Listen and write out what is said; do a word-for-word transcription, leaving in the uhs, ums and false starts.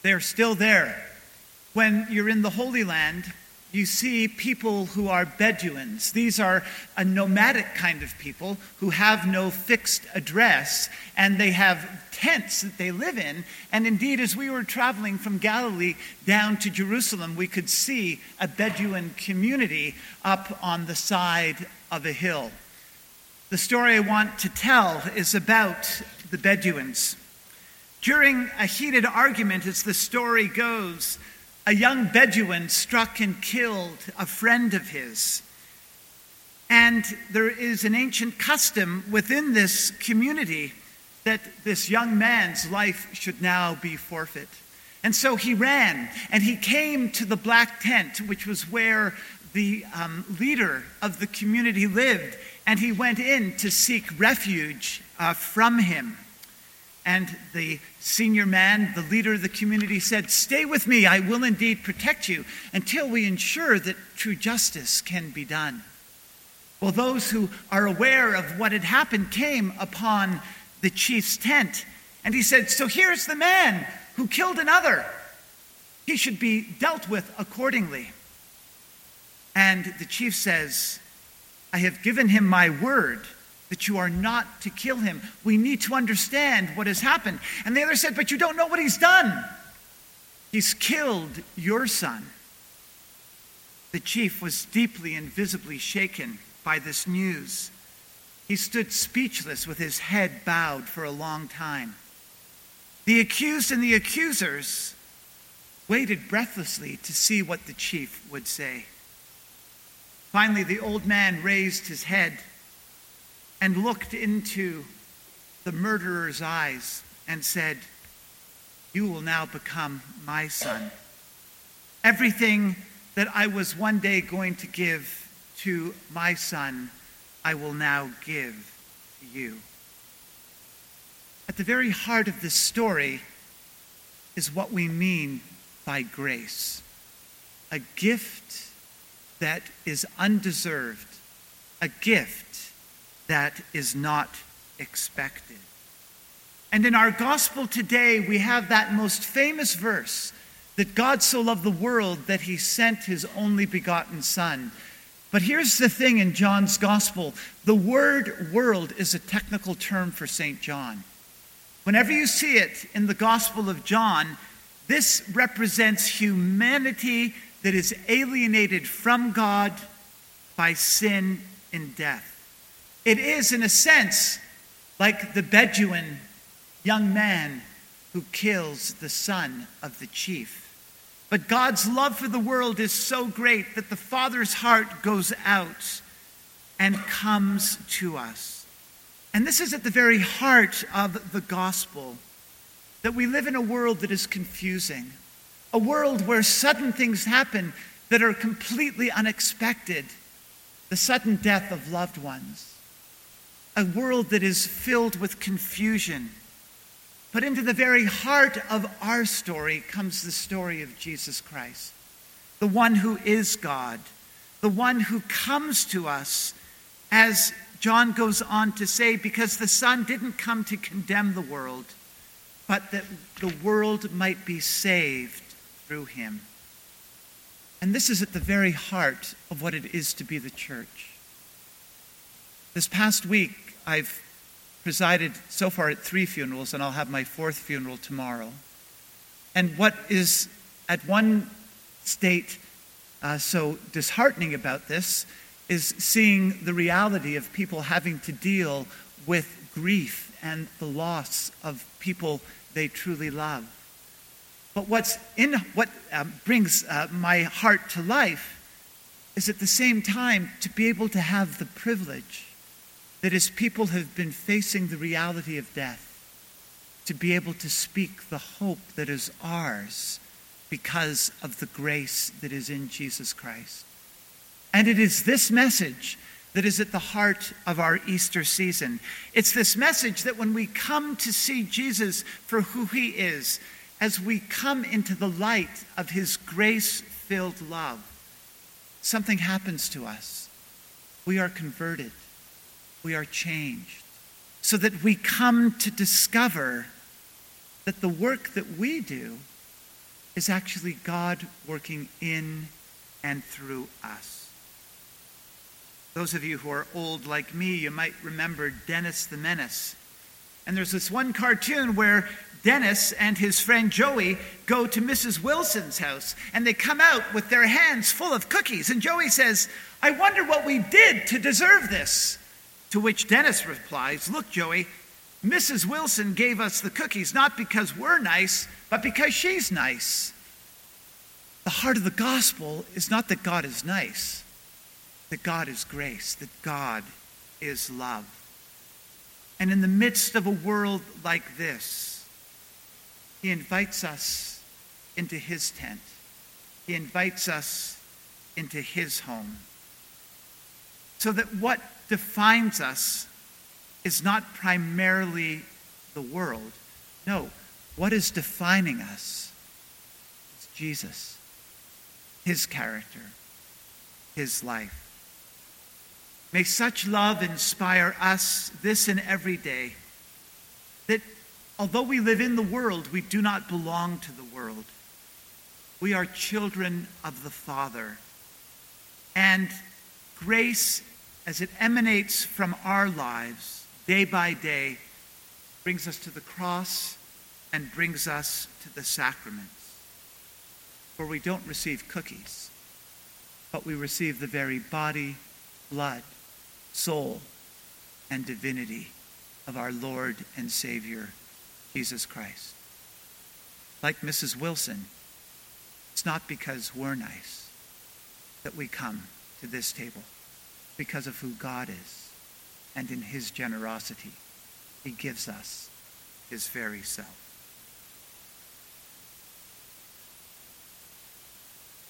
They're still there. When you're in the Holy Land, you see people who are Bedouins. These are a nomadic kind of people who have no fixed address, and they have tents that they live in. And indeed, as we were traveling from Galilee down to Jerusalem, we could see a Bedouin community up on the side of a hill. The story I want to tell is about the Bedouins. During a heated argument, as the story goes, a young Bedouin struck and killed a friend of his. And there is an ancient custom within this community that this young man's life should now be forfeit. And so he ran, and he came to the black tent, which was where the um, leader of the community lived, and he went in to seek refuge uh, from him. And the senior man, the leader of the community, said, "Stay with me, I will indeed protect you until we ensure that true justice can be done." Well, those who are aware of what had happened came upon the chief's tent, and he said, "So here's the man who killed another. He should be dealt with accordingly." And the chief says, "I have given him my word that you are not to kill him. We need to understand what has happened." And the other said, "But you don't know what he's done. He's killed your son." The chief was deeply and visibly shaken by this news. He stood speechless with his head bowed for a long time. The accused and the accusers waited breathlessly to see what the chief would say. Finally, the old man raised his head and looked into the murderer's eyes and said, "You will now become my son. Everything that I was one day going to give to my son, I will now give to you." At the very heart of this story is what we mean by grace. A gift that is undeserved. A gift that is not expected. And in our gospel today, we have that most famous verse, that God so loved the world that he sent his only begotten son. But here's the thing in John's gospel. The word world is a technical term for Saint John. Whenever you see it in the Gospel of John, this represents humanity that is alienated from God by sin and death. It is, in a sense, like the Bedouin young man who kills the son of the chief. But God's love for the world is so great that the Father's heart goes out and comes to us. And this is at the very heart of the gospel, that we live in a world that is confusing, a world where sudden things happen that are completely unexpected, the sudden death of loved ones, a world that is filled with confusion. But into the very heart of our story comes the story of Jesus Christ, the one who is God, the one who comes to us, as John goes on to say, because the Son didn't come to condemn the world, but that the world might be saved through him. And this is at the very heart of what it is to be the church. This past week, I've presided so far at three funerals, and I'll have my fourth funeral tomorrow. And what is at one state uh, so disheartening about this is seeing the reality of people having to deal with grief and the loss of people they truly love. But what's in what um, brings uh, my heart to life is at the same time to be able to have the privilege that as people have been facing the reality of death, to be able to speak the hope that is ours because of the grace that is in Jesus Christ. And it is this message that is at the heart of our Easter season. It's this message that when we come to see Jesus for who he is, as we come into the light of his grace-filled love, something happens to us. We are converted. We are changed, so that we come to discover that the work that we do is actually God working in and through us. Those of you who are old like me, you might remember Dennis the Menace. And there's this one cartoon where Dennis and his friend Joey go to Missus Wilson's house, and they come out with their hands full of cookies. And Joey says, "I wonder what we did to deserve this." To which Dennis replies, "Look, Joey, Missus Wilson gave us the cookies not because we're nice, but because she's nice." The heart of the gospel is not that God is nice, that God is grace, that God is love. And in the midst of a world like this, he invites us into his tent. He invites us into his home. So that what defines us is not primarily the world. No, what is defining us is Jesus, his character, his life. May such love inspire us this and every day, that although we live in the world, we do not belong to the world. We are children of the Father. And grace, as it emanates from our lives, day by day, brings us to the cross and brings us to the sacraments, where we don't receive cookies, but we receive the very body, blood, soul, and divinity of our Lord and Savior, Jesus Christ. Like Missus Wilson, it's not because we're nice that we come to this table, because of who God is, and in his generosity, he gives us his very self.